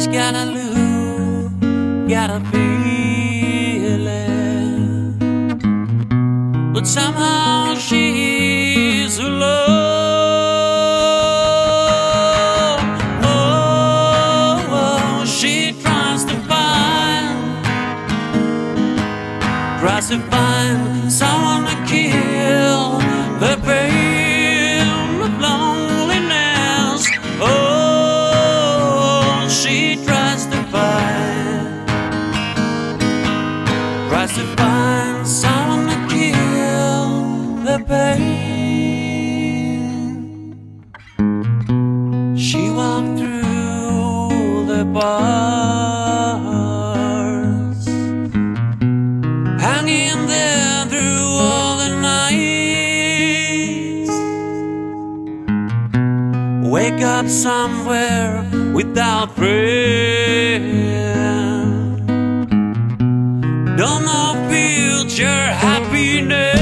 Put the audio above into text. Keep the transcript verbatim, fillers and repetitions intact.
She's got a look, got a feeling, but somehow she's alone. Oh, oh, she tries to find, tries to find someone to kill the pain of loneliness. Oh, she tries to find, tries to find someone to kill the pain. She walked through the bars, hanging there through all the nights. Wake up somewhere without friend, don't know future happiness.